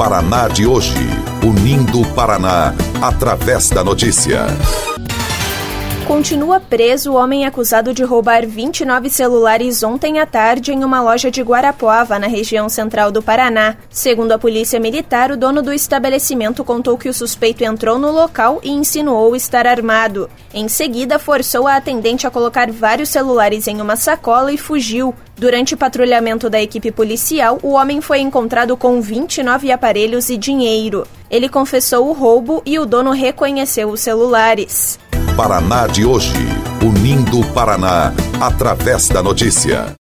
Paraná de hoje, unindo o Paraná através da notícia. Continua preso o homem acusado de roubar 29 celulares ontem à tarde em uma loja de Guarapuava, na região central do Paraná. Segundo a polícia militar, o dono do estabelecimento contou que o suspeito entrou no local e insinuou estar armado. Em seguida, forçou a atendente a colocar vários celulares em uma sacola e fugiu. Durante o patrulhamento da equipe policial, o homem foi encontrado com 29 aparelhos e dinheiro. Ele confessou o roubo e o dono reconheceu os celulares. Paraná de hoje, unindo o Paraná através da notícia.